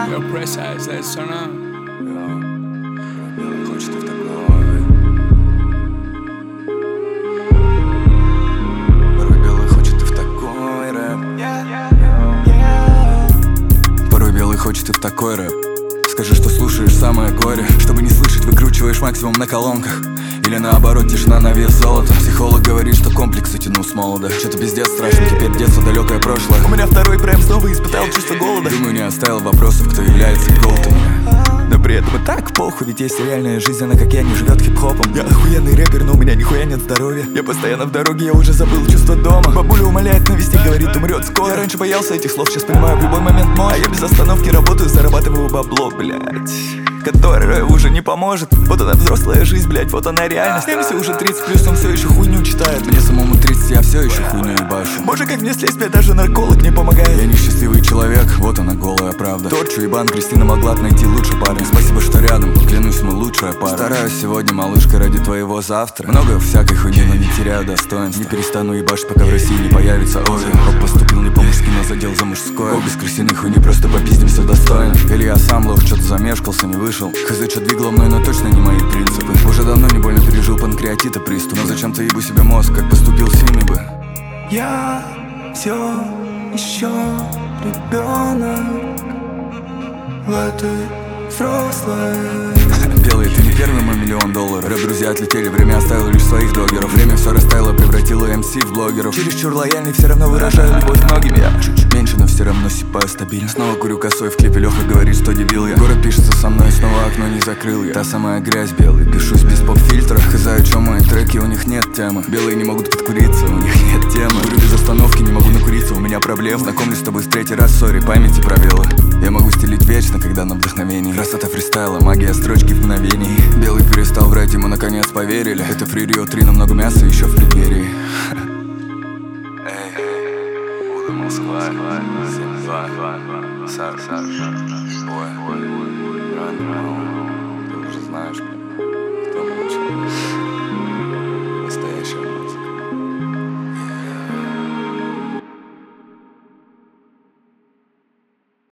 Yo, Presa, is that son up? Белый хочет и в такой. Порой белый хочет и в такой рэп. Порой белый хочет и в такой рэп. Скажи, что слушаешь самое горе. Чтобы не слышать, выкручиваешь максимум на колонках. Или наоборот, тишина на вес золота. Психолог говорит, что комплексы тяну с молода. Что-то пиздец страшно, теперь детство, далекое прошлое. У меня второй прайм, снова испытал чувство голода. Думаю, не оставил вопросов, кто является голтом. Но при этом и так похуй, ведь есть реальная жизнь, она как я, не живет хип-хопом. Я охуенный рэпер, но у меня нихуя нет здоровья. Я постоянно в дороге, я уже забыл чувство дома. Бабуля умоляет навести, говорит, умрет скоро. Я раньше боялся этих слов, сейчас понимаю, в любой момент мой. А я без остановки работаю, зарабатываю бабло, блять, которое уже не поможет. Вот она взрослая жизнь, блять, вот она реальность. МС уже 30 плюс, он все еще хуйню читает. Мне самому 30, я все еще хуйню ебашу. Боже, как мне слезть, мне даже нарколог не помогает. Я несчастливый человек, вот она голая правда. Торчу ебан, Кристина могла найти лучше парня. Спасибо, что рядом, клянусь, мы лучшая пара. Стараюсь сегодня, малышка, ради твоего завтра. Много всякой хуйни, но не теряю достоинства. Не перестану ебашить, пока в России не появится Ози. Хоп, поступил не по-мужски, но задел за мужское. О, без крысиной хуйни, просто попиздимся достойно. Или я сам лох, что-то замешкался, не вышел. Хз, что двигало мной, но точно не мои принципы. Уже давно не больно пережил панкреатита приступ. Но зачем-то ебу себе мозг, как поступил с ними бы. Я все еще ребенок в этой взрослой. Белый, ты не первый мой $1 000 000. Рэп-друзья отлетели, время оставило лишь своих догеров. Время все растаяло, превратило МС в блогеров. Чересчур лояльный, все равно выражаю любовь многим. Я чуть-чуть меньше, но все равно сипаю стабильно. Снова курю косой, в клипе Леха говорит, что дебил я. Город пишется со мной, снова окно не закрыл я. Та самая грязь, белый, пишусь без поп-фильтра. Хз, о чем мои треки, у них нет темы. Белые не могут подкуриться, у них нет темы. Курю без остановки, не могу накуриться, у меня проблемы. Знакомлюсь с тобой в третий раз, сори, памяти пробелы. Я могу стелить вечно, когда на вдохновении. Красота фристайла, магия строчки в мгновении. Белый перестал врать, ему наконец поверили. Это Free Rio 3, но много мяса еще в преддверии. Эй, Уда Москва, 7-2, Сар, ой, ран, ты уже знаешь, кто мы начали.